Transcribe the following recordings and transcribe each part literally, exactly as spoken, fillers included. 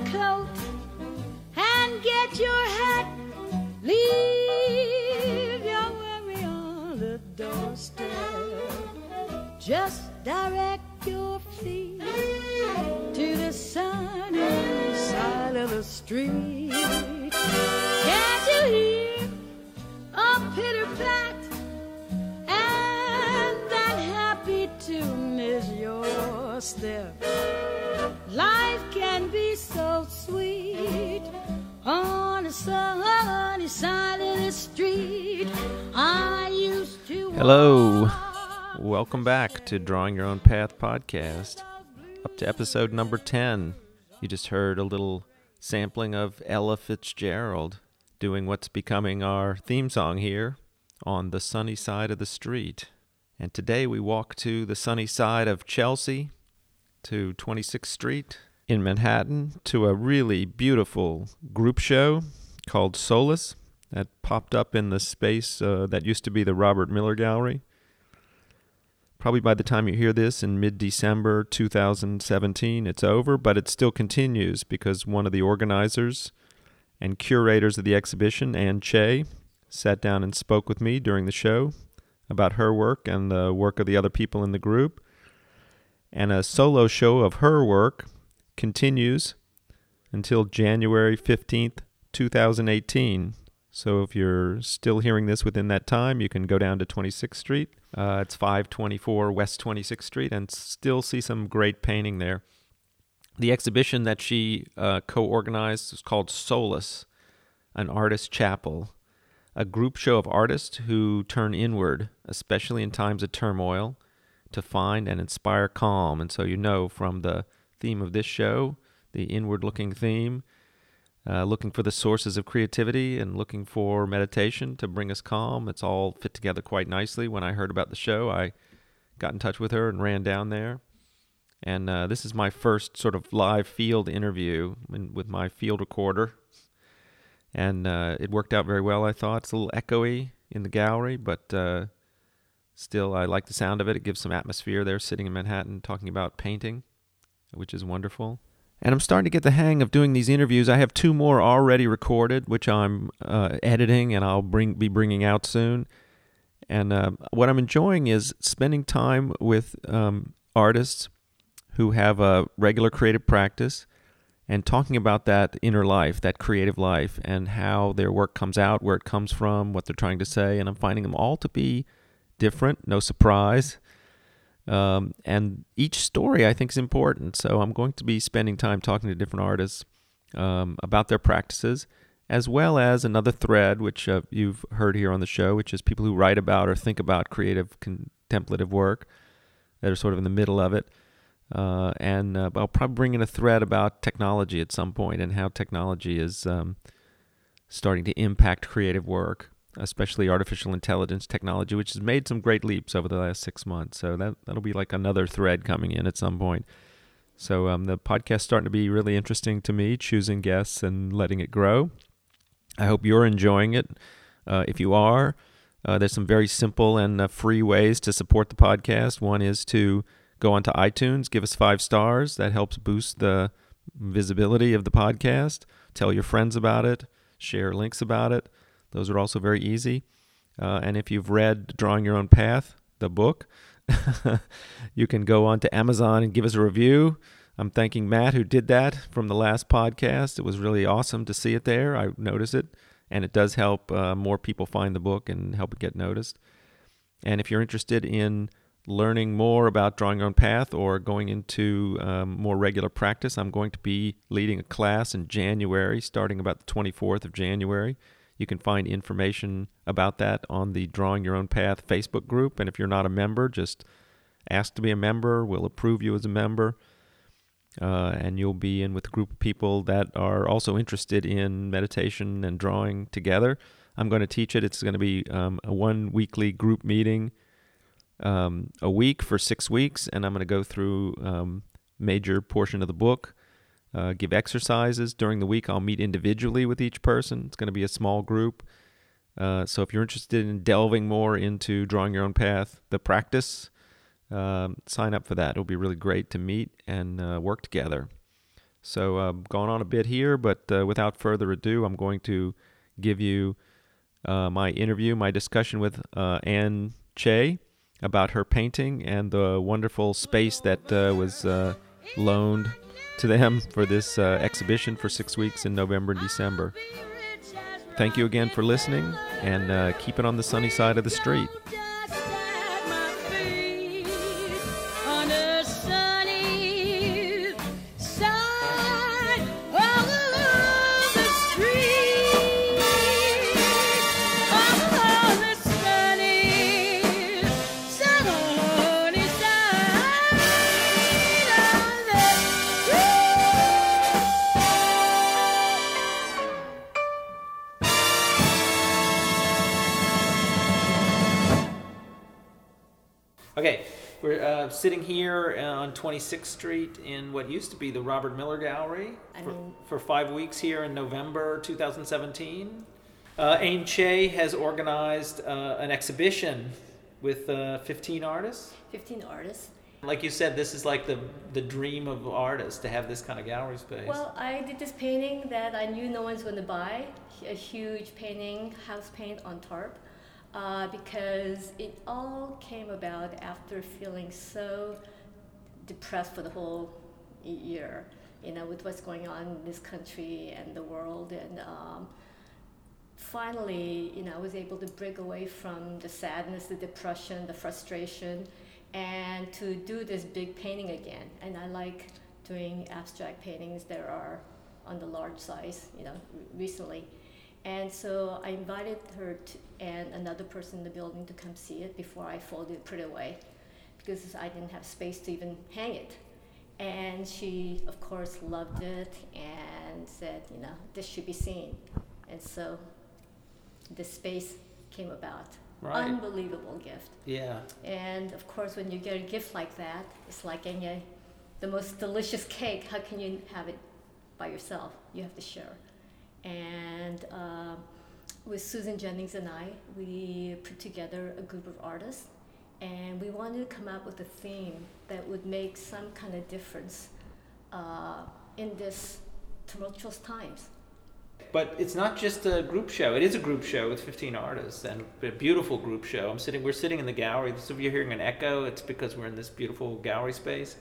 coat and get your hat. Leave your worry on the doorstep. Just direct your feet to the sunny side of the street. Can't you hear a pitter-pat? And that happy tune is your step. Life can be so sweet on the sunny side of the street. I used to. Hello. Welcome back to Drawing Your Own Path podcast, up to episode number ten. You just heard a little sampling of Ella Fitzgerald doing what's becoming our theme song here on the sunny side of the street. And today we walk to the sunny side of Chelsea, to twenty-sixth Street in Manhattan, to a really beautiful group show called Solace that popped up in the space uh, that used to be the Robert Miller Gallery. Probably by the time you hear this in mid-December two thousand seventeen, it's over, but it still continues because one of the organizers and curators of the exhibition, Ann Che, sat down and spoke with me during the show about her work and the work of the other people in the group. And a solo show of her work continues until January fifteenth, twenty eighteen. So if you're still hearing this within that time, you can go down to twenty-sixth Street. Uh, it's five twenty-four West twenty-sixth Street and still see some great painting there. The exhibition that she uh, co-organized is called Solace, an artist chapel, a group show of artists who turn inward, especially in times of turmoil, to find and inspire calm. And so you know from the theme of this show, the inward-looking theme, uh, looking for the sources of creativity and looking for meditation to bring us calm. It's all fit together quite nicely. When I heard about the show, I got in touch with her and ran down there. And uh, this is my first sort of live field interview in, with my field recorder. And uh, it worked out very well, I thought. It's a little echoey in the gallery, but uh, still I like the sound of it. It gives some atmosphere there, sitting in Manhattan talking about painting, which is wonderful. And I'm starting to get the hang of doing these interviews. I have two more already recorded, which I'm uh, editing and I'll bring be bringing out soon. And uh, what I'm enjoying is spending time with um, artists who have a regular creative practice and talking about that inner life, that creative life, and how their work comes out, where it comes from, what they're trying to say. And I'm finding them all to be different, no surprise. Um, and each story, I think, is important. So I'm going to be spending time talking to different artists um, about their practices, as well as another thread, which uh, you've heard here on the show, which is people who write about or think about creative contemplative work that are sort of in the middle of it. Uh, and uh, I'll probably bring in a thread about technology at some point and how technology is um, starting to impact creative work, especially artificial intelligence technology, which has made some great leaps over the last six months. So that, that'll be like another thread coming in at some point. So um, the podcast's starting to be really interesting to me, choosing guests and letting it grow. I hope you're enjoying it. Uh, if you are, uh, there's some very simple and uh, free ways to support the podcast. One is to go onto iTunes, give us five stars. That helps boost the visibility of the podcast. Tell your friends about it. Share links about it. Those are also very easy. Uh, and if you've read Drawing Your Own Path, the book, you can go on to Amazon and give us a review. I'm thanking Matt who did that from the last podcast. It was really awesome to see it there. I noticed it. And it does help uh, more people find the book and help it get noticed. And if you're interested in learning more about Drawing Your Own Path or going into um, more regular practice, I'm going to be leading a class in January, starting about the twenty-fourth of January. You can find information about that on the Drawing Your Own Path Facebook group. And if you're not a member, just ask to be a member. We'll approve you as a member. Uh, and you'll be in with a group of people that are also interested in meditation and drawing together. I'm going to teach it. It's going to be um, a one weekly group meeting Um, a week for six weeks, and I'm going to go through um, major portion of the book, uh, give exercises. During the week, I'll meet individually with each person. It's going to be a small group. Uh, so if you're interested in delving more into Drawing Your Own Path, the practice, um, sign up for that. It'll be really great to meet and uh, work together. So uh, going on a bit here, but uh, without further ado, I'm going to give you uh, my interview, my discussion with uh, Ann Che about her painting and the wonderful space that uh, was uh, loaned to them for this uh, exhibition for six weeks in November and December. Thank you again for listening, and uh, keep it on the sunny side of the street. Okay, we're uh, sitting here on twenty-sixth Street in what used to be the Robert Miller Gallery I for, mean, for five weeks here in November two thousand seventeen. Uh, Ann Che has organized uh, an exhibition with uh, fifteen artists. fifteen artists. Like you said, this is like the, the dream of artists to have this kind of gallery space. Well, I did this painting that I knew no one's going to buy, a huge painting, house paint on tarp. Uh, because it all came about after feeling so depressed for the whole year, you know, with what's going on in this country and the world. And um, finally, you know, I was able to break away from the sadness, the depression, the frustration, and to do this big painting again. And I like doing abstract paintings that are on the large size, you know, recently. And so I invited her to, and another person in the building to come see it before I folded it, put it away, because I didn't have space to even hang it. And she, of course, loved it and said, you know, this should be seen. And so the space came about. Right. Unbelievable gift. Yeah. And of course, when you get a gift like that, it's like getting a, the most delicious cake. How can you have it by yourself? You have to share. And uh, with Susan Jennings and I, we put together a group of artists, and we wanted to come up with a theme that would make some kind of difference uh, in this tumultuous times. But it's not just a group show. It is a group show with fifteen artists, and a beautiful group show. I'm sitting. We're sitting in the gallery. So if you're hearing an echo, it's because we're in this beautiful gallery space.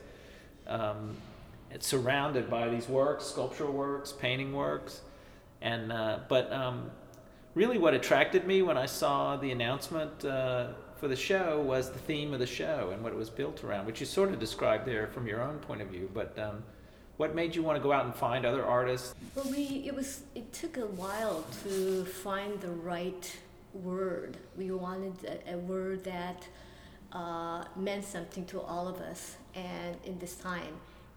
Um, it's surrounded by these works, sculptural works, painting works. And uh, but um, really what attracted me when I saw the announcement uh, for the show was the theme of the show and what it was built around, which you sort of described there from your own point of view. But um, what made you want to go out and find other artists? Well, we it was it took a while to find the right word. We wanted a, a word that uh, meant something to all of us, and in this time.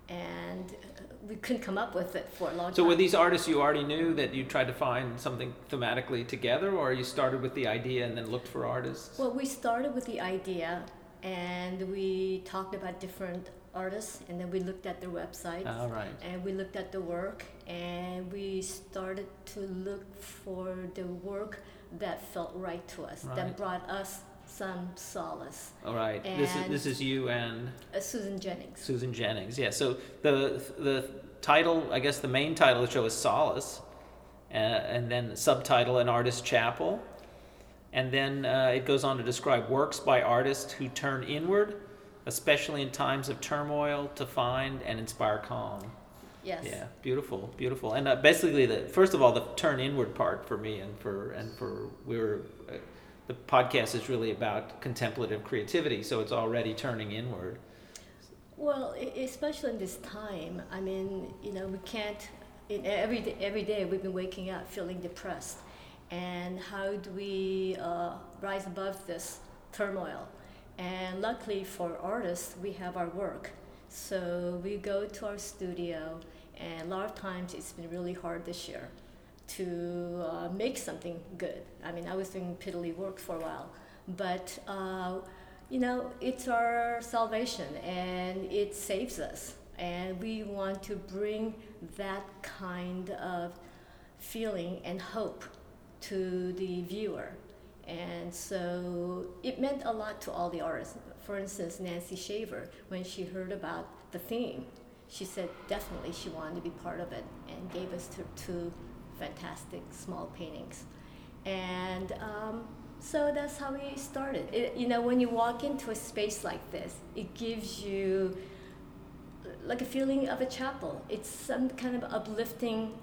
And we couldn't come up with it for a long time. So were these artists you already knew that you tried to find something thematically together, or you started with the idea and then looked for artists? Well, we started with the idea, and we talked about different artists, and then we looked at their websites. All right. And we looked at the work, and we started to look for the work that felt right to us, Right. that brought us some solace. All right. And This is this is you and uh, Susan Jennings. Susan Jennings. Yeah. So the the title, I guess the main title of the show is Solace, uh, and then the subtitle An Artist's Chapel, and then uh, it goes on to describe works by artists who turn inward, especially in times of turmoil, to find and inspire calm. Yes. Yeah. Beautiful. Beautiful. And uh, basically, the first of all, the turn inward part for me and for and for we were. Uh, The podcast is really about contemplative creativity, so it's already turning inward. Well, especially in this time, I mean, you know, we can't. In every day, every day we've been waking up feeling depressed, and how do we uh, rise above this turmoil? And luckily for artists, we have our work, so we go to our studio, and a lot of times it's been really hard this year to uh, make something good. I mean, I was doing piddly work for a while, but uh, you know, it's our salvation and it saves us. And we want to bring that kind of feeling and hope to the viewer. And so it meant a lot to all the artists. For instance, Nancy Shaver, when she heard about the theme, she said definitely she wanted to be part of it, and gave us two, two fantastic small paintings. And um, so that's how we started. It, you know, when you walk into a space like this, it gives you like a feeling of a chapel. It's some kind of uplifting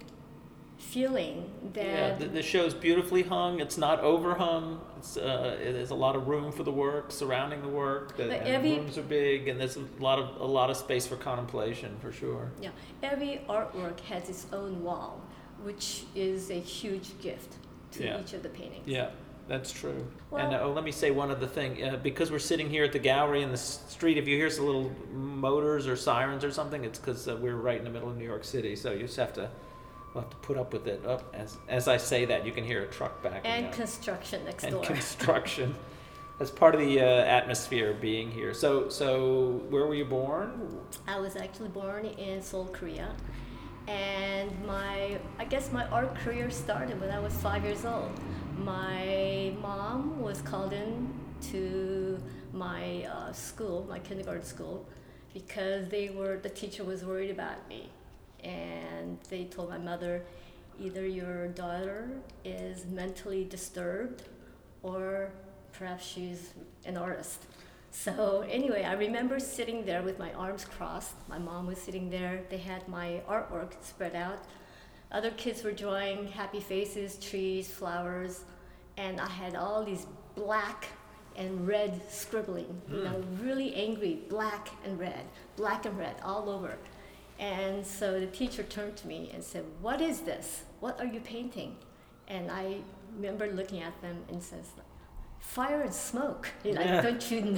feeling that... Yeah, the, the show's beautifully hung. It's not overhung. It's, uh, there's a lot of room for the work, surrounding the work. The, and every, the rooms are big, and there's a lot of a lot of space for contemplation, for sure. Yeah, every artwork has its own wall, which is a huge gift to yeah. each of the paintings. Yeah, that's true. Well, and uh, oh, let me say one other thing. Uh, because we're sitting here at the gallery in the street, if you hear some little motors or sirens or something, it's because uh, we're right in the middle of New York City, so you just have to... We'll have to put up with it. Oh, as as I say that, you can hear a truck backing And up. construction next and door. And construction. That's part of the uh, atmosphere of being here. So, so where were you born? I was actually born in Seoul, Korea. And my, I guess my art career started when I was five years old. My mom was called in to my uh, school, my kindergarten school, because they were, the teacher was worried about me. And they told my mother, either your daughter is mentally disturbed or perhaps she's an artist. So anyway, I remember sitting there with my arms crossed. My mom was sitting there. They had my artwork spread out. Other kids were drawing happy faces, trees, flowers, and I had all these black and red scribbling, you know, really angry, black and red, black and red all over. And so the teacher turned to me and said, "What is this? What are you painting?" And I remember looking at them and says, "Fire and smoke. You know, Yeah. Don't you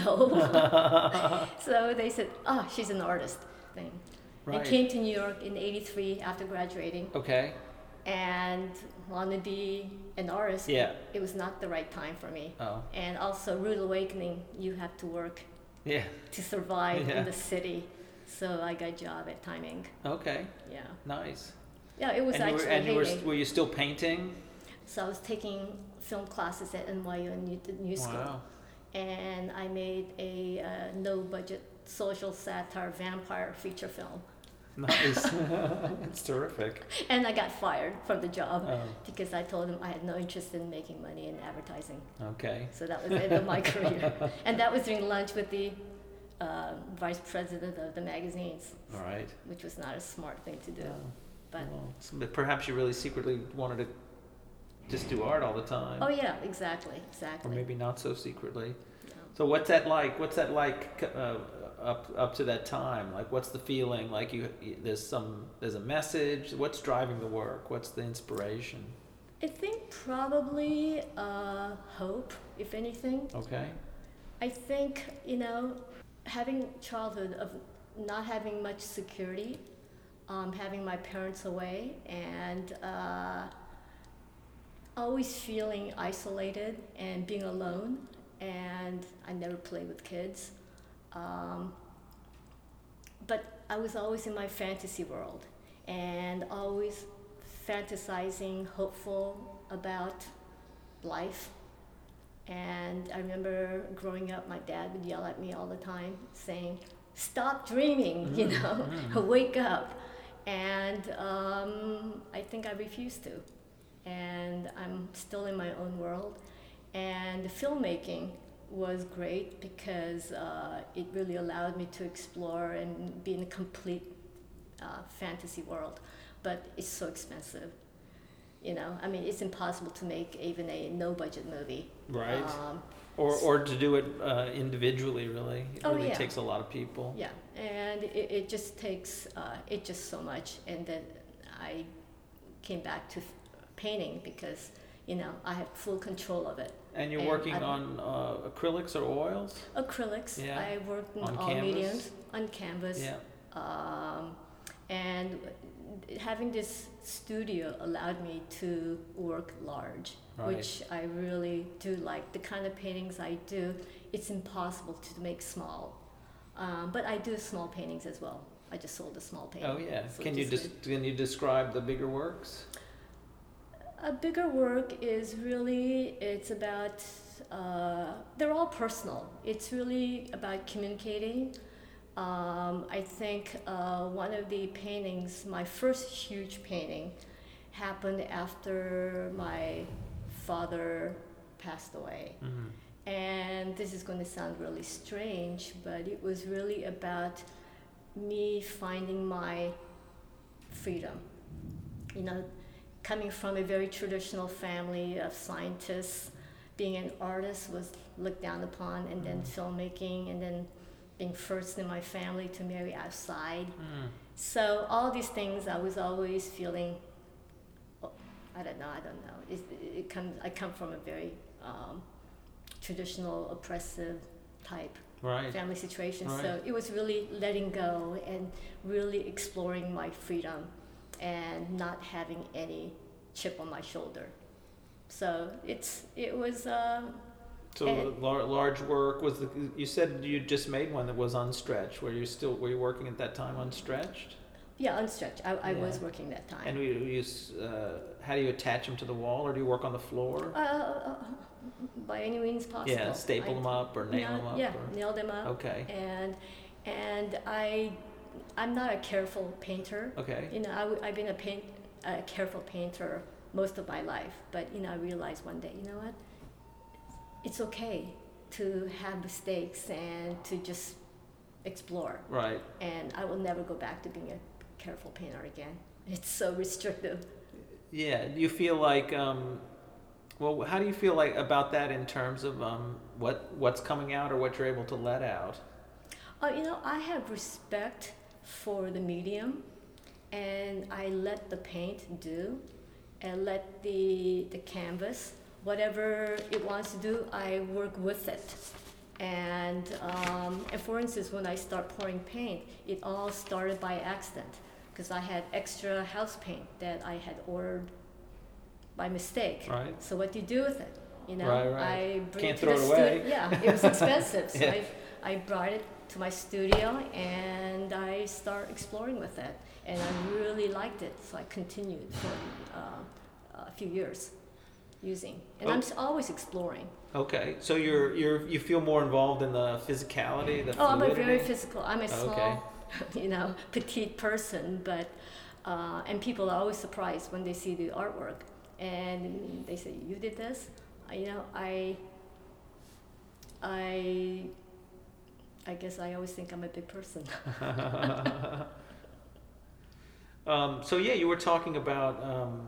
know?" So they said, "Oh, she's an artist." Thing. Right. I came to New York in eighty-three after graduating Okay. and wanted to be an artist. Yeah. It was not the right time for me. Oh. And also, rude awakening, you have to work Yeah. to survive Yeah. in the city. So I got a job at Timing. Okay. Yeah. Nice. Yeah, it was and you actually were, and you were, heyday. were you still painting? So I was taking film classes at N Y U and New, New School. Wow. And I made a uh, no-budget social satire vampire feature film. Nice. It's terrific. And I got fired from the job Oh. because I told them I had no interest in making money in advertising. Okay. So that was the end of my career. And that was during lunch with the uh, vice president of the magazines, All right. which was not a smart thing to do. Oh. But Well, so- but perhaps you really secretly wanted to just do art all the time. oh yeah, exactly, Or exactly. maybe not so secretly. No. So what's that like? What's that like uh, up up to that time? Like, what's the feeling? Like you, there's some, there's a message. What's driving the work? What's the inspiration? I think probably uh, hope, if anything. Okay. I think, you know, having childhood of not having much security, um, having my parents away, and uh, always feeling isolated and being alone, and I never played with kids. Um, but I was always in my fantasy world and always fantasizing, hopeful about life. And I remember growing up, my dad would yell at me all the time saying, "Stop dreaming, you know, wake up." And um, I think I refused to. And I'm still in my own world. And the filmmaking was great because uh, it really allowed me to explore and be in a complete uh, fantasy world. But it's so expensive. You know, I mean, it's impossible to make even a no-budget movie. Right. Um, Or or to do it uh, individually, really. It Oh, really yeah. takes a lot of people. yeah, and it, it just takes, uh, it just so much. And then I came back to f- painting because, you know, I have full control of it. And you're And working I- on uh, acrylics or oils? Acrylics, Yeah. I worked in On all canvas? mediums, on canvas. Yeah. Um, and having this studio allowed me to work large, Right. which I really do like. The kind of paintings I do, it's impossible to make small. Um, but I do small paintings as well. I just sold a small painting. Oh yeah. so Can you just just can you describe the bigger works? A bigger work is really, it's about, uh, they're all personal. It's really about communicating Um, I think uh, one of the paintings, my first huge painting, happened after my father passed away. Mm-hmm. And this is going to sound really strange, but it was really about me finding my freedom. You know, coming from a very traditional family of scientists, being an artist was looked down upon, and then filmmaking, and then being first in my family to marry outside. Mm. So all these things I was always feeling, oh, I don't know, I don't know. It, it comes, I come from a very um, traditional, oppressive type right. family situation. Right. So it was really letting go and really exploring my freedom and not having any chip on my shoulder. So it's it was. Uh, so lar- large work was the. You said you just made one that was unstretched. Were you still were you working at that time unstretched? Yeah, unstretched. I, I yeah. was working that time. And you use uh, how do you attach them to the wall, or do you work on the floor? Uh, uh, by any means possible. Yeah, staple I, them up or nail nail, them up. Yeah, or? nail them up. Okay. And and I, I'm not a careful painter. Okay. You know, I w- I've been a paint a careful painter most of my life, but you know, I realized one day, you know what? It's okay to have mistakes and to just explore. Right. And I will never go back to being a careful painter again. It's so restrictive. Yeah. Do you feel like, um, well, how do you feel like about that in terms of um, what what's coming out or what you're able to let out? Uh, you know, I have respect for the medium, and I let the paint do, and let the the canvas, whatever it wants to do, I work with it. And um, and for instance, when I start pouring paint, it all started by accident, because I had extra house paint that I had ordered by mistake. Right. So what do you do with it? You know, right, right. I bring Can't it to throw the it away. stu- yeah, it was expensive, so yeah. I I brought it to my studio and I start exploring with it, and I really liked it, so I continued for uh, a few years using, and oh. I'm always exploring. Okay, so you're you're you feel more involved in the physicality, the oh, I'm a fluidity? very physical. I'm a small, okay. you know, petite person, but uh, and people are always surprised when they see the artwork, and they say, "You did this?" You know, I. I. I guess I always think I'm a big person. um, so yeah, you were talking about um,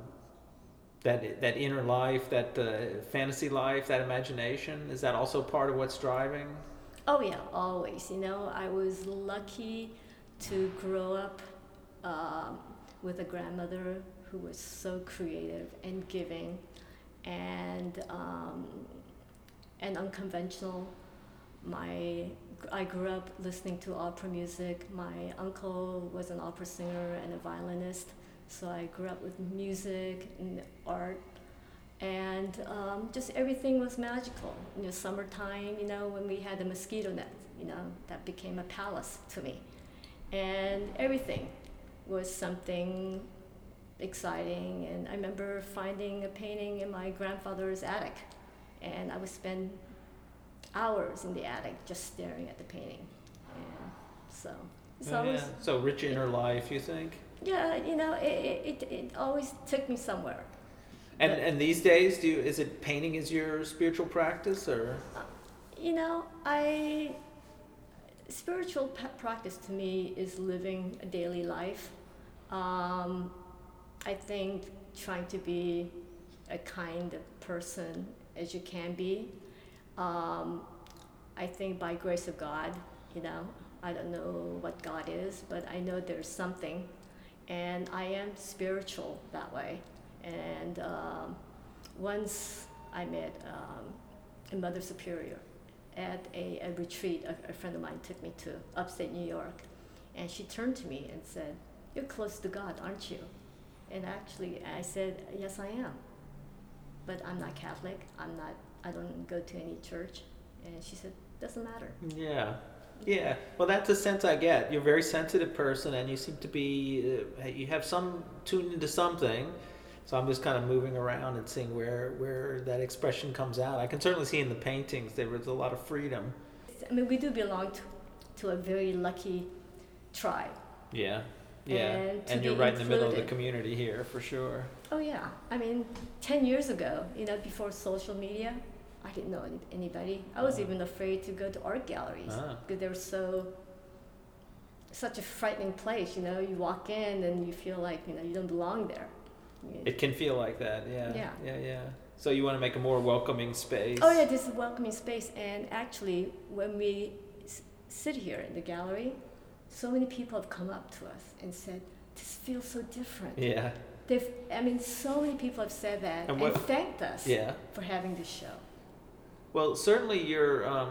that that inner life, that uh, fantasy life, that imagination. Is that also part of what's driving? Oh yeah, always. You know, I was lucky to grow up um, with a grandmother who was so creative and giving, and um, and unconventional. My I grew up listening to opera music. My uncle was an opera singer and a violinist, so I grew up with music and art, and um, just everything was magical. You know, summertime, you know, when we had the mosquito net, you know, that became a palace to me, and everything was something exciting. And I remember finding a painting in my grandfather's attic, and I would spend hours in the attic just staring at the painting. And so it's oh, always, yeah. So rich inner life, you think? Yeah, you know, it it, it always took me somewhere. And but, and these days, do you, is it painting is your spiritual practice, or? Uh, you know, I spiritual p- practice to me is living a daily life. Um, I think trying to be a kind of person as you can be. Um, I think by grace of God, you know, I don't know what God is, but I know there's something, and I am spiritual that way. And um, once I met um, a Mother Superior at a, a retreat a, a friend of mine took me to upstate New York, and she turned to me and said, "You're close to God, aren't you?" And actually, I said, "Yes, I am, but I'm not Catholic. I'm not. I don't go to any church." And she said, "Doesn't matter." Yeah, yeah. Well, that's the sense I get. You're a very sensitive person, and you seem to be. Uh, you have some tuned into something. So I'm just kind of moving around and seeing where where that expression comes out. I can certainly see in the paintings there was a lot of freedom. I mean, we do belong to, to a very lucky tribe. Yeah, yeah, And to and you're be right in the middle of the included. community here for sure. Oh yeah, I mean, ten years ago, you know, before social media, I didn't know any, anybody. I was Uh-huh. even afraid to go to art galleries Ah. because they were so, such a frightening place. You know, you walk in and you feel like you know you don't belong there. You- It can feel like that, yeah, Yeah. yeah, yeah. So you want to make a more welcoming space. Oh yeah, this is a welcoming space, and actually, when we s- sit here in the gallery, so many people have come up to us and said, "This feels so different." Yeah, They've, I mean, so many people have said that And and, what- thanked us yeah. for having this show. Well, certainly your um,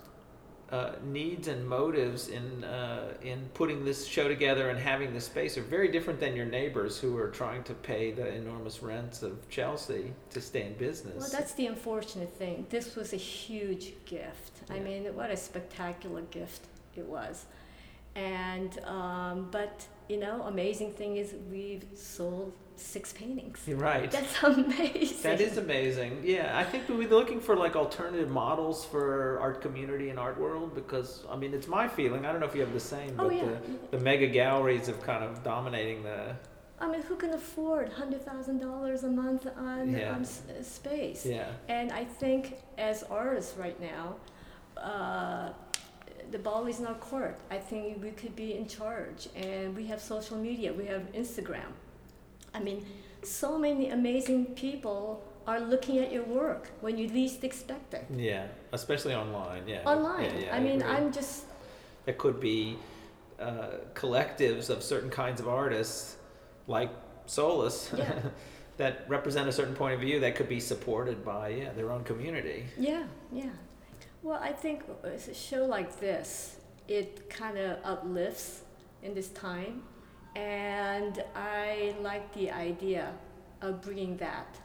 uh, needs and motives in uh, in putting this show together and having this space are very different than your neighbors who are trying to pay the enormous rents of Chelsea to stay in business. Well, that's the unfortunate thing. This was a huge gift. I Yeah. mean, what a spectacular gift it was. And, um, but, you know, amazing thing is we've sold six paintings. You're right. That's amazing. That is amazing. Yeah, I think we'll be looking for like alternative models for art community and art world because I mean it's my feeling. I don't know if you have the same, Oh, but yeah. the, the mega galleries have kind of dominating the I mean, who can afford one hundred thousand dollars a month on, Yeah. on s- uh, space? yeah. And I think as artists right now, uh, the ball is in our court. I think we could be in charge. And we have social media, we have Instagram. I mean, so many amazing people are looking at your work when you least expect it. Yeah, especially online. Yeah. Online. Yeah, yeah, I mean, agree. I'm just, There could be uh, collectives of certain kinds of artists, like Solus, Yeah. that represent a certain point of view that could be supported by yeah their own community. yeah, yeah. Well, I think a show like this, it kind of uplifts in this time. And I like the idea of bringing that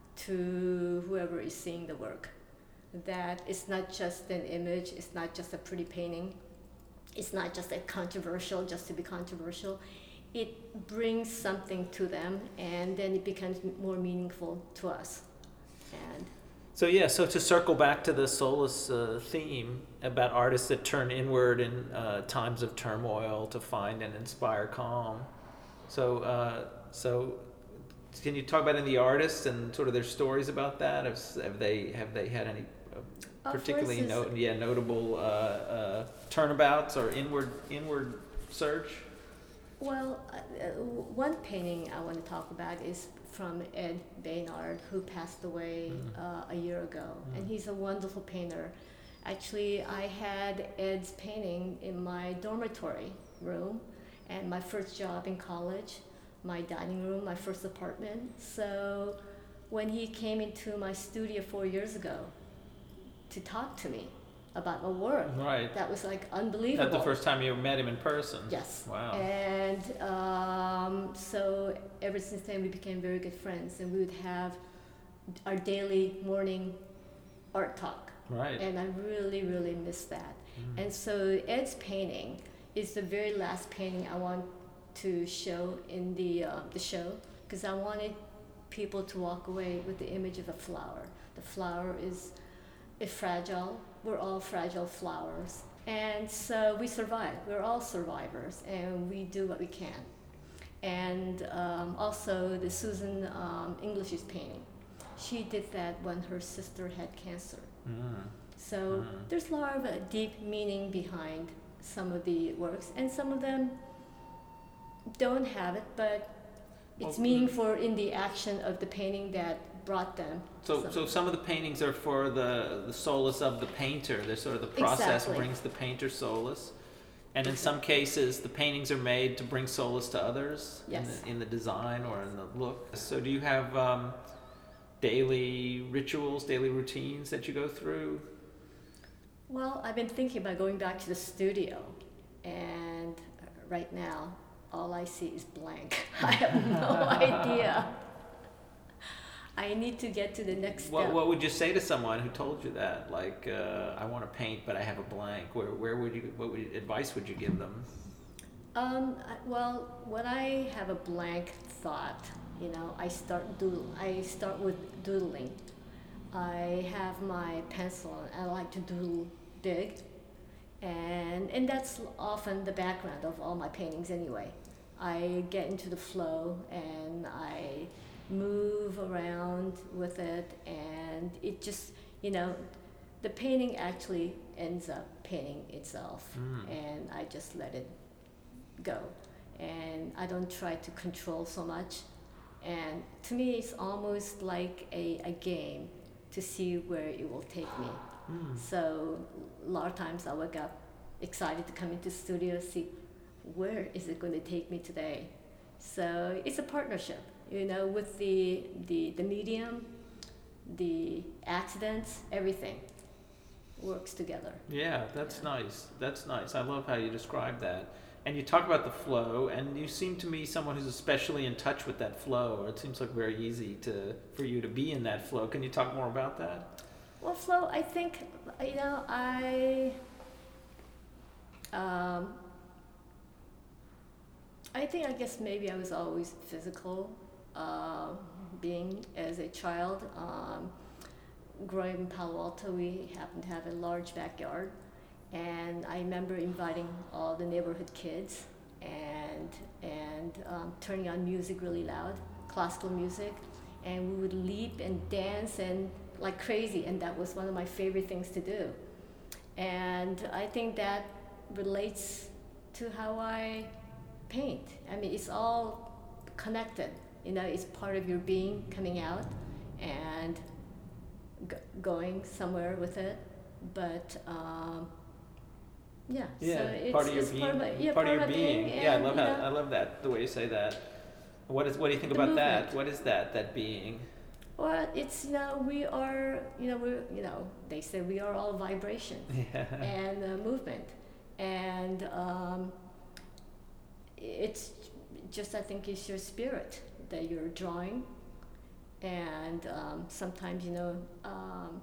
to whoever is seeing the work. That it's not just an image, it's not just a pretty painting, it's not just a controversial just to be controversial. It brings something to them and then it becomes more meaningful to us. And So yeah, so to circle back to the Solus uh, theme about artists that turn inward in uh, times of turmoil to find and inspire calm. So uh, so can you talk about any of the artists and sort of their stories about that? Have, have they have they had any uh, Uh, for particularly instance- no, yeah notable uh, uh, turnabouts or inward inward search? Well, uh, uh, one painting I want to talk about is from Ed Baynard, who passed away uh, a year ago. And he's a wonderful painter. Actually, I had Ed's painting in my dormitory room and my first job in college, my dining room, my first apartment. So when he came into my studio four years ago to talk to me about my work, Right. that was like unbelievable. That's the first time you met him in person. Yes. Wow. And um, so ever since then, we became very good friends, and we would have our daily morning art talk. Right. And I really, really miss that. Mm. And so Ed's painting is the very last painting I want to show in the uh, the show because I wanted people to walk away with the image of a flower. The flower is, is fragile. We're all fragile flowers. And so we survive. We're all survivors, and we do what we can. And um, also the Susan um, English's painting. She did that when her sister had cancer. Mm. So Mm. there's a lot of uh, deep meaning behind some of the works, and some of them don't have it, but it's Well, meaningful in the action of the painting that brought them. So, some- so some of the paintings are for the, the solace of the painter. They're sort of the process Exactly. brings the painter solace. And in some cases, the paintings are made to bring solace to others in, Yes. the, in the design or in the look. So do you have um, daily rituals, daily routines that you go through? Well, I've been thinking about going back to the studio, and uh, right now, all I see is blank. I have no idea. I need to get to the next step. What, what would you say to someone who told you that? Like, uh, I want to paint, but I have a blank. Where, where would you, what would, advice would you give them? Um, I- well, when I have a blank thought, you know, I start doodle. I start with doodling. I have my pencil, and I like to doodle big, And, and that's often the background of all my paintings anyway. I get into the flow and I move around with it, and it just, you know, the painting actually ends up painting itself, mm. and I just let it go. And I don't try to control so much. And to me, it's almost like a, a game to see where it will take me. Mm. So a lot of times I wake up excited to come into the studio, see where is it going to take me today. So it's a partnership, you know, with the, the, the medium, the accidents, everything works together. Yeah, that's yeah. nice. That's nice. I love how you describe that. And you talk about the flow, and you seem to me someone who's especially in touch with that flow. It seems like very easy to for you to be in that flow. Can you talk more about that? Well, flow, I think, you know, I, um, I think, I guess maybe I was always physical, uh, being as a child. Um, growing up in Palo Alto, we happened to have a large backyard. And I remember inviting all the neighborhood kids and and um, turning on music really loud, classical music, and we would leap and dance and like crazy, and that was one of my favorite things to do. And I think that relates to how I paint. I mean, it's all connected. You know, it's part of your being coming out and g- going somewhere with it. But um, Yeah, yeah, so it's, part of your it's being. Part of, my, yeah, part part of your being. being. Yeah, I and, love you how know, I love that the way you say that. What is? What do you think the about movement. that? What is that? That being. Well, it's, you know, we are, you know, we're, you know, they say we are all vibration Yeah. and uh, movement, and um, it's just, I think it's your spirit that you're drawing, and um, sometimes, you know, um,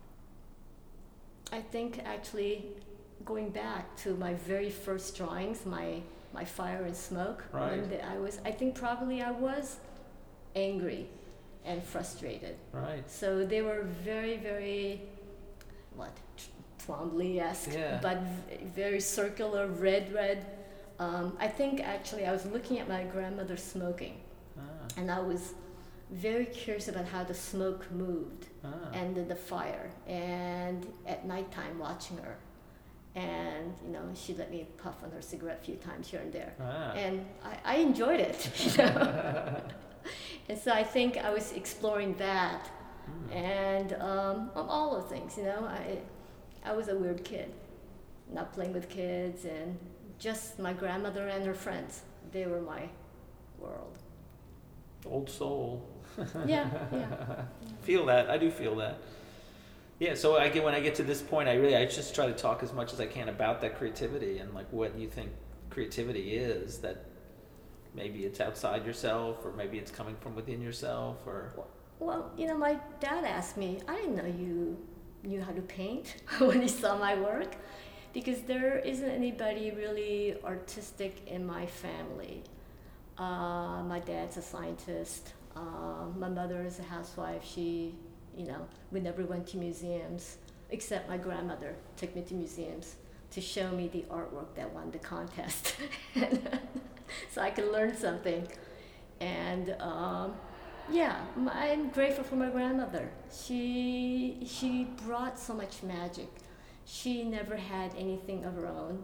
I think actually going back to my very first drawings, my my fire and smoke, right. when the, I was, I think probably I was angry and frustrated. Right. So they were very, very, what, Twombly-esque, yeah. but v- very circular, red, red. Um, I think actually I was looking at my grandmother smoking, ah. and I was very curious about how the smoke moved ah. and the, the fire, and at nighttime watching her. And, you know, she let me puff on her cigarette a few times here and there. Ah. And I, I enjoyed it, you know. And so I think I was exploring that, mm. and um, all of things, you know. I I was a weird kid, not playing with kids, and just my grandmother and her friends. They were my world. Old soul. Yeah, yeah. Feel that. I do feel that. Yeah, so I get when I get to this point, I really I just try to talk as much as I can about that creativity and like what you think creativity is. That maybe it's outside yourself, or maybe it's coming from within yourself, or. Well, you know, my dad asked me. I didn't know you knew how to paint when he saw my work, because there isn't anybody really artistic in my family. Uh, my dad's a scientist. Uh, my mother is a housewife. She. You know, we never went to museums, except my grandmother took me to museums to show me the artwork that won the contest, so I could learn something. And um, yeah, I'm grateful for my grandmother. She she brought so much magic. She never had anything of her own,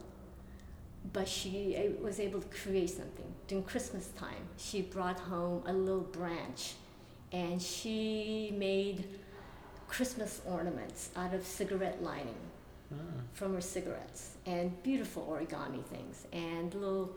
but she was able to create something. During Christmas time, she brought home a little branch, and she made Christmas ornaments out of cigarette lining mm. from her cigarettes, and beautiful origami things, and little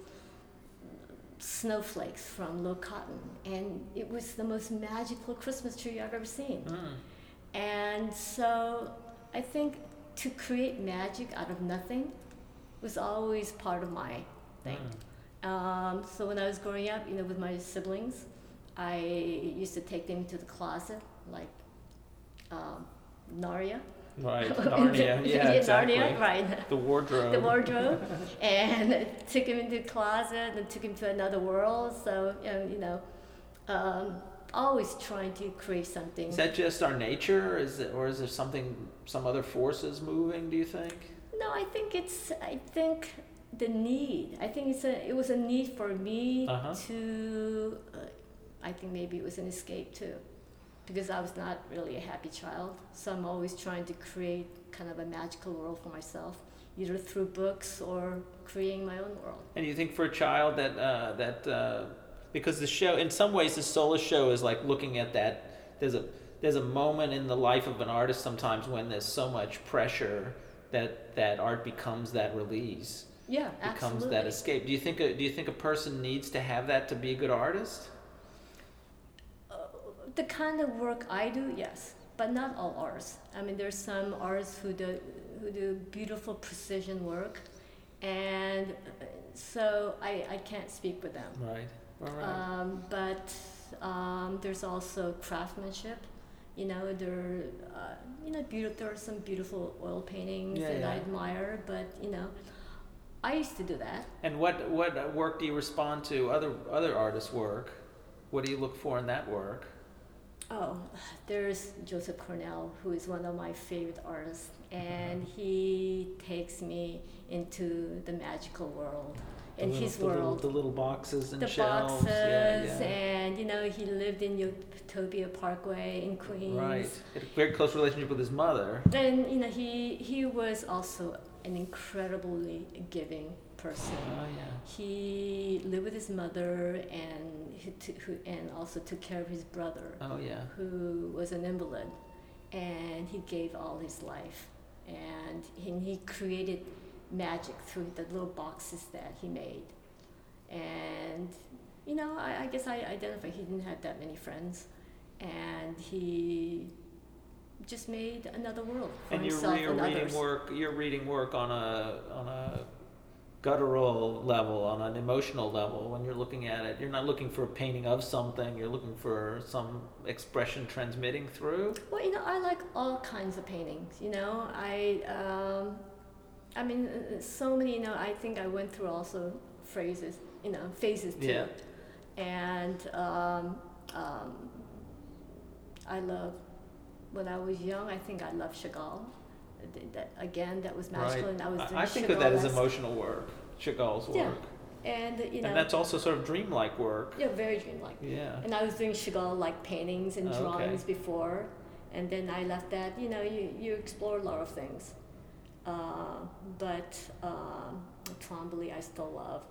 snowflakes from little cotton, and it was the most magical Christmas tree I've ever seen. Mm. And so I think to create magic out of nothing was always part of my thing. Mm. Um, so when I was growing up, you know, with my siblings, I used to take them to the closet, like um, Narnia. Right, Narnia, yeah, yeah, exactly. Narnia, right. The wardrobe. The wardrobe, and took him into the closet and took him to another world. So, um, you know, um, always trying to create something. Is that just our nature, is it, or is there something, some other forces moving, do you think? No, I think it's. I think the need. I think it's a. It was a need for me Uh-huh. to. Uh, I think maybe it was an escape too, because I was not really a happy child. So I'm always trying to create kind of a magical world for myself, either through books or creating my own world. And you think for a child that uh, that uh, because the show, in some ways, the Soulless Show is like looking at that. There's a there's a moment in the life of an artist sometimes when there's so much pressure that that art becomes that release, Yeah, becomes absolutely. that escape. Do you think a, do you think a person needs to have that to be a good artist? The kind of work I do, yes, but not all artists. I mean, there's some artists who do who do beautiful precision work, and uh, so I, I can't speak for them. Right. All right. Um, but um, there's also craftsmanship. You know, there uh, you know beautiful. There are some beautiful oil paintings Yeah, that I yeah. admire, but you know, I used to do that. And what what work do you respond to other other artists' work? What do you look for in that work? Oh, there's Joseph Cornell, who is one of my favorite artists, and he takes me into the magical world, The in little- his the little- world. the little boxes and The shelves. boxes, Yeah, yeah. and you know, he lived in Utopia Parkway in Queens. Right. Had a very close relationship with his mother. And you know, he he was also an incredibly giving person. Oh yeah. He lived with his mother, and he t- who and also took care of his brother, Oh yeah. who was an invalid, and he gave all his life, and he, he created magic through the little boxes that he made. And you know, I, I guess I identify he didn't have that many friends, and he just made another world for And you're, himself re- you're and reading others. work. You're reading work on a on a guttural level, on an emotional level. When you're looking at it, you're not looking for a painting of something. You're looking for some expression transmitting through. Well, you know, I like all kinds of paintings. You know, I, um, I mean, uh, so many. You know, I think I went through also phrases. You know, phases too. Yeah. And um, um, I love. When I was young, I think I loved Chagall. Th- That again, that was magical, Right. and I was doing I, I think Chagall of that as lessons. emotional work. Chagall's Yeah. work. And you know, And that's also sort of dreamlike work. yeah, very dreamlike. Yeah. And I was doing Chagall like paintings and Oh, okay. drawings before, and then I left that. You know, you, you explore a lot of things, uh, but um, Twombly I still love.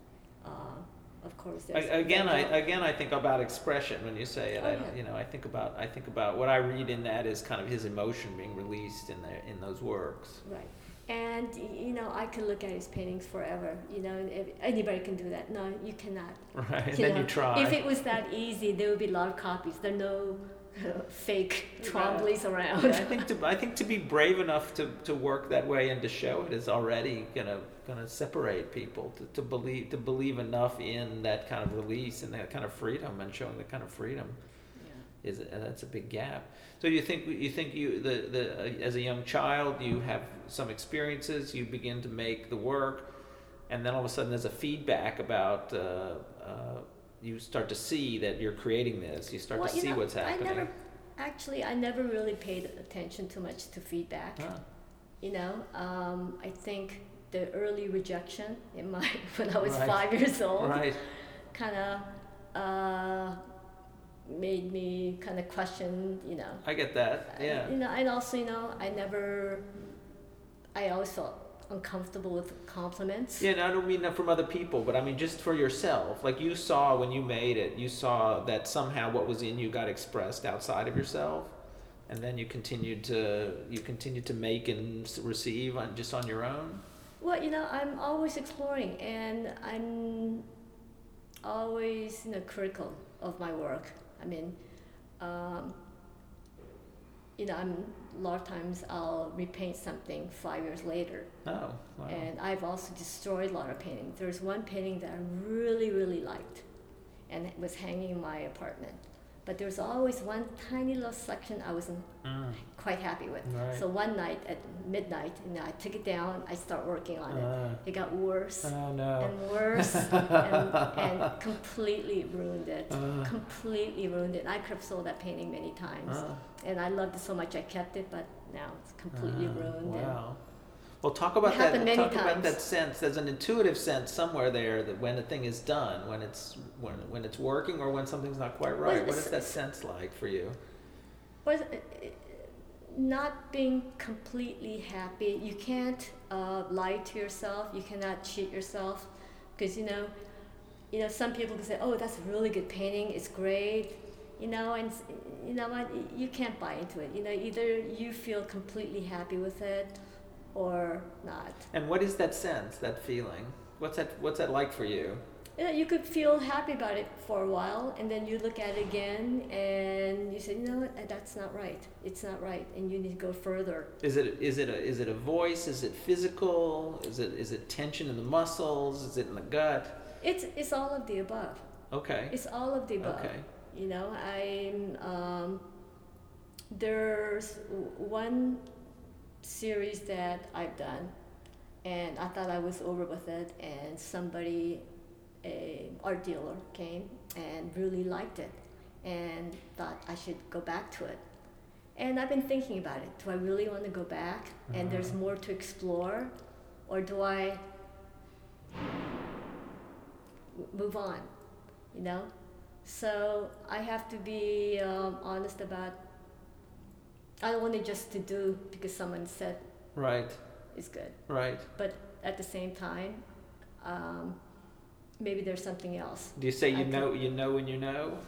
Uh, of course, I, there's again, I Van Gogh. again I think about expression when you say it. Oh, I yeah. don't, you know, I think about I think about what I read in that is kind of his emotion being released in there in those works. Right. And y- you know, I could look at his paintings forever. You know, and if anybody can do that. No, you cannot. Right. And You then know, you try. If it was that easy, there would be a lot of copies. There are no uh, fake Twombly's around. Yeah, I think to I think to be brave enough to, to work that way and to show it is already gonna gonna separate people to, to believe to believe enough in that kind of release and that kind of freedom and showing that kind of freedom Yeah. is and that's a big gap. So you think you think you the the uh, as a young child you have some experiences, you begin to make the work, and then all of a sudden there's a feedback about uh, uh, you start to see that you're creating this. You start Well, to you see know, what's happening. I never, actually, I never really paid attention too much to feedback. Ah, You know, um, I think the early rejection in my when I was Right. five years old right. kind of uh, made me kind of question. You know, I get that. Yeah. You know, and also, you know, I never, I always felt uncomfortable with compliments. Yeah, and I don't mean that from other people, but I mean just for yourself. Like you saw when you made it, you saw that somehow what was in you got expressed outside of yourself, and then you continued to you continued to make and s- receive on just on your own. Well, you know, I'm always exploring, and I'm always, you know, critical of my work. I mean, um, you know, I'm a lot of times I'll repaint something five years later, Oh, wow. and I've also destroyed a lot of paintings. There's one painting that I really, really liked, and it was hanging in my apartment. But there was always one tiny little section I wasn't Mm. quite happy with. Right. So one night at midnight, you know, I took it down. I start working on Uh. it. It got worse Oh no. and worse, and, and completely ruined it. Uh. Completely ruined it. I could have sold that painting many times, Uh. and I loved it so much I kept it. But now it's completely Ah, ruined. and- Wow. Well, talk about It that. happened many Talk about times. that sense. There's an intuitive sense somewhere there that when a thing is done, when it's when when it's working, or when something's not quite right. Well, What is it's- that sense like for you? Was not being completely happy. You can't uh, lie to yourself. You cannot cheat yourself, because you know, you know, some people can say, "Oh, that's a really good painting. It's great," you know, and s- you know what? You can't buy into it. You know, either you feel completely happy with it, or not. And what is that sense, that feeling? What's that? What's that like for you? You know, you could feel happy about it for a while, and then you look at it again, and you say, "You know what? That's not right. It's not right," and you need to go further. Is it is it a is it a voice? Is it physical? Is it is it tension in the muscles? Is it in the gut? It's it's all of the above. Okay. It's all of the above. Okay. You know, I'm um, there's w- one series that I've done, and I thought I was over with it, and somebody, a art dealer, came and really liked it, and thought I should go back to it. And I've been thinking about it. Do I really want to go back? And there's more to explore, or do I w- move on? You know. So I have to be um, honest about. I don't want it just to do because someone said Right. it's good, Right. but at the same time, um, maybe there's something else Do you say I you could- know you know when you know,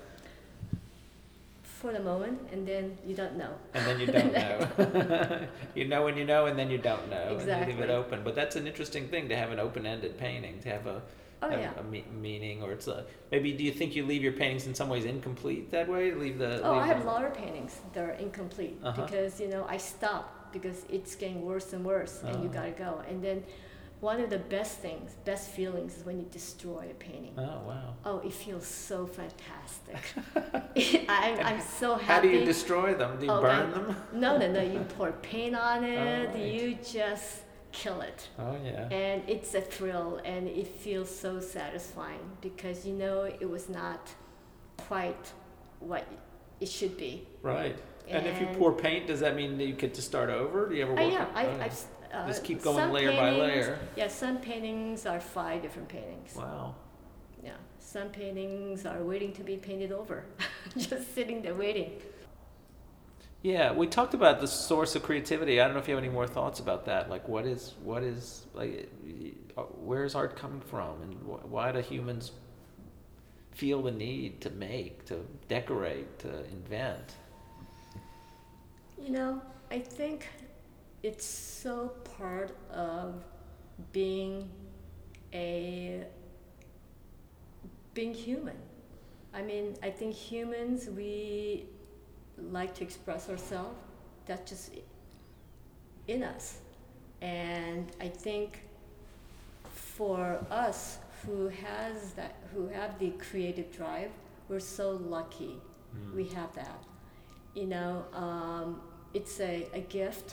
for the moment, and then you don't know. and then you don't know? You know when you know, and then you don't know, and you leave Exactly. it open. But that's an interesting thing, to have an open-ended painting, to have a Oh have yeah. a me- meaning, or it's a maybe. Do you think you leave your paintings in some ways incomplete that way? Leave the Oh, leave I have a them- lot of paintings that are incomplete Uh-huh. because you know I stop because it's getting worse and worse, and you Oh. gotta go. And then one of the best things, best feelings, is when you destroy a painting. Oh wow. Oh, it feels so fantastic. I'm, I'm so happy. How do you destroy them? Do you Oh, burn I- them? No, no, no. You pour paint on it. right. You just kill it. Oh yeah. And it's a thrill, and it feels so satisfying because you know it was not quite what it should be. Right. And, if you And- pour paint, does that mean that you get to start over? Do you ever work? Oh yeah, on- I, oh, yeah. I've. s- Uh, Just keep going some layer by paintings- layer. Yeah, some paintings are five different paintings. Wow. Yeah, some paintings are waiting to be painted over, just sitting there waiting. Yeah, we talked about the source of creativity. I don't know if you have any more thoughts about that. Like, what is what is like, uh, where's art coming from, and wh- why do humans feel the need to make, to decorate, to invent? You know, I think it's so part of being a being human. I mean, I think humans, we like to express ourselves. That's just i- in us. And I think for us who has that, who have the creative drive, we're so lucky we have that. You know, um, it's a, a gift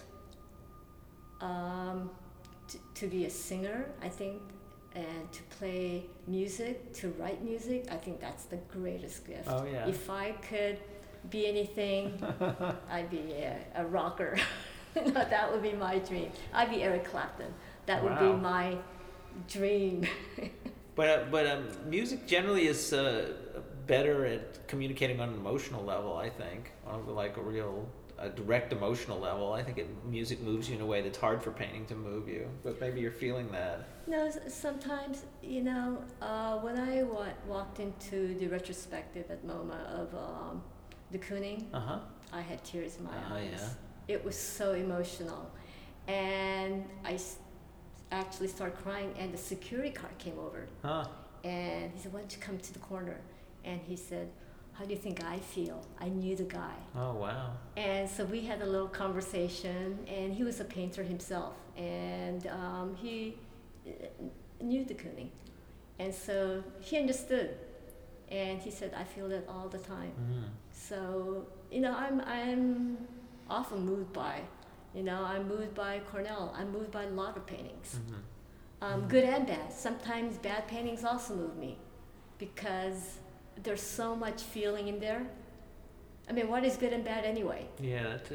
um, to, to be a singer, I think, and to play music, to write music. I think that's the greatest gift. Oh, yeah. If I could be anything, I'd be a, a rocker. You know, that would be my dream. I'd be Eric Clapton. That would be Wow. my dream. But uh, but um, music generally is uh, better at communicating on an emotional level. I think on a- like a real a direct emotional level. I think it, music moves you in a way that's hard for painting to move you. But maybe you're feeling that. No, s- sometimes, you know, uh, when I wa- walked into the retrospective at MoMA of um, de Kooning, Uh huh. I had tears in my Oh, eyes. yeah. It was so emotional. And I s- actually started crying, and the security guard came over. Huh. And he said, "Why don't you come to the corner?" And he said, "How do you think I feel?" I knew the guy. Oh wow. And so we had a little conversation, and he was a painter himself, and um, he uh, knew de Kooning. And so he understood, and he said, "I feel that all the time." Mm. So, you know, I'm, I'm often moved by, you know, I'm moved by Cornell, I'm moved by a lot of paintings, Mhm. um, good and bad. Sometimes bad paintings also move me because there's so much feeling in there. I mean, what is good and bad anyway? Yeah, that's it.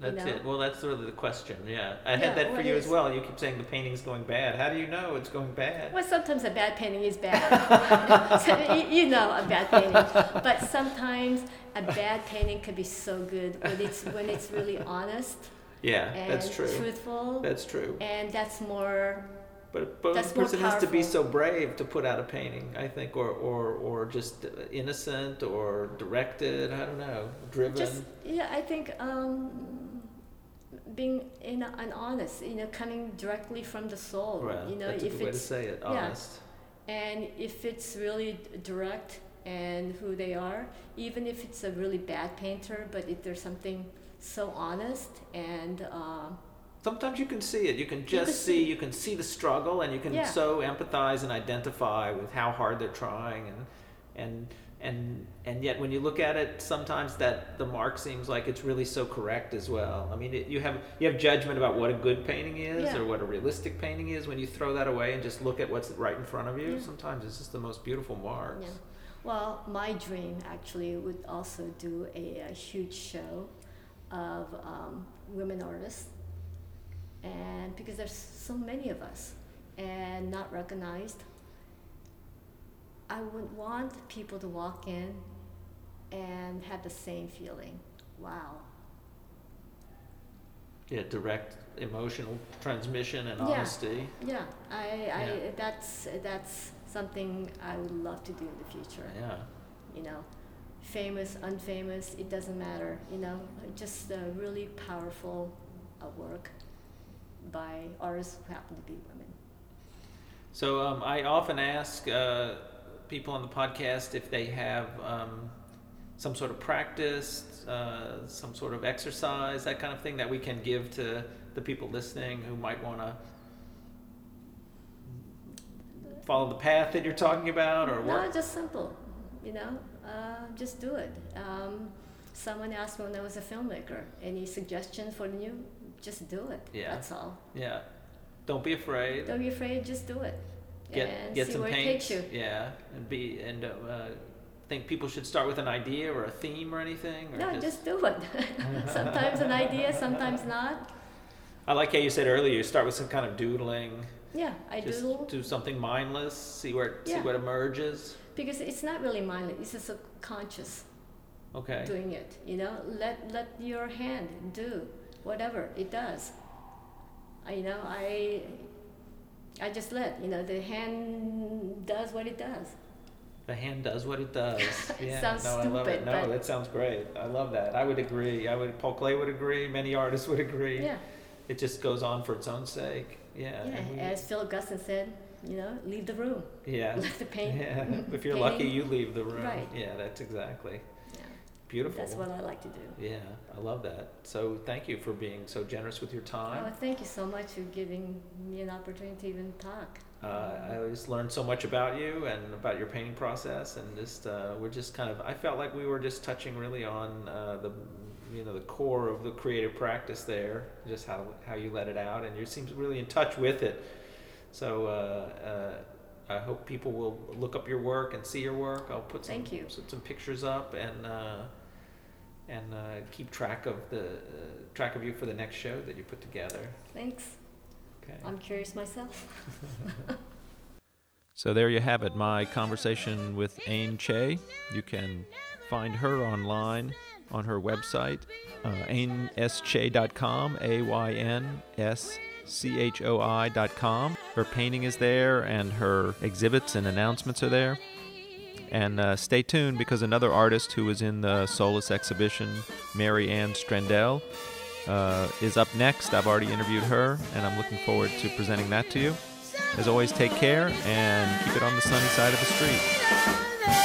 That's you know? it. Well, that's sort of the question. Yeah, I Yeah, had that for what you is- as well. You keep saying the painting's going bad. How do you know it's going bad? Well, sometimes a bad painting is bad. So, you, you know a bad painting, but sometimes a bad painting can be so good when it's when it's really honest Yeah, and that's true. truthful, That's true. and that's more. But but That's the more person has to be powerful. so brave to put out a painting, I think, or or or just innocent or directed. I don't know, driven. Just yeah, I think um, being in an honest, you know, coming directly from the soul. Well, you know, that's a if good way to it's say it. yeah. Honest. and if it's really d- direct and who they are, even if it's a really bad painter, but if there's something so honest and uh, Sometimes you can see it. You can just can see. see- You can see the struggle, and you can Yeah. so empathize and identify with how hard they're trying, and and and and yet when you look at it, sometimes that the mark seems like it's really so correct as well. I mean, it, you have you have judgment about what a good painting is Yeah. or what a realistic painting is. When you throw that away and just look at what's right in front of you, Yeah. sometimes it's just the most beautiful marks. yeah. Well, my dream actually would also do a, a huge show of um, women artists, and because there's so many of us and not recognized, I would want people to walk in and have the same feeling. Wow. Yeah, direct emotional transmission and Yeah. honesty. Yeah, I, I Yeah. that's that's something I would love to do in the future. Yeah. You know, famous, unfamous, it doesn't matter. You know, just a really powerful uh, work by artists who happen to be women. So um, I often ask uh, people on the podcast if they have um, some sort of practice, uh, some sort of exercise, that kind of thing that we can give to the people listening who might want to follow the path that you're talking about, or No, what? just simple. You know, uh, just do it. Um, someone asked me when I was a filmmaker, any suggestions for the new? Just do it. Yeah. That's all. Yeah. Don't be afraid. Don't be afraid. Just do it. Get and get see some where paint. it takes you. Yeah, and be and uh, think people should start with an idea or a theme or anything. Or No, just do it. Sometimes an idea, sometimes not. I like how you said earlier. You start with some kind of doodling. Yeah, I Just doodle do something mindless. See where see Yeah. what emerges. because it's not really mindless. It's just subconscious Okay. doing it. You know, let let your hand do whatever it does. I, you know, I I just let you know the hand does what it does. The hand does what it does. Yeah. Sounds no, I love it. stupid, No, but- that sounds great. I love that. I would agree. I would. Paul Klee would agree. Many artists would agree. Yeah, It just goes on for its own sake. Yeah. yeah. and we- As Philip Guston said, you know, leave the room. yeah. Let the paint. Yeah. If you're lucky, painting- you leave the room. Right. Yeah. That's exactly. Yeah, Beautiful. that's what I like to do. Yeah, I love that. So thank you for being so generous with your time. Oh, thank you so much for giving me an opportunity to even talk. Uh, I always learned so much about you and about your painting process, and just uh, we're just kind of. I felt like we were just touching really on uh, the, you know, the core of the creative practice there, just how how you let it out, and you seem really in touch with it. So uh, uh, I hope people will look up your work and see your work. I'll put some Thank you. Put some pictures up and uh, and uh, keep track of the uh, track of you for the next show that you put together. Thanks. Okay. I'm curious myself. So there you have it, my conversation with Ain Che. You can find her online on her website, uh, ain s che dot com, A Y N S C H O I dot com. Her painting is there, and her exhibits and announcements are there. And uh, stay tuned, because another artist who was in the Solus exhibition, Mary Ann Strandell, uh, is up next. I've already interviewed her, and I'm looking forward to presenting that to you. As always, take care and keep it on the sunny side of the street.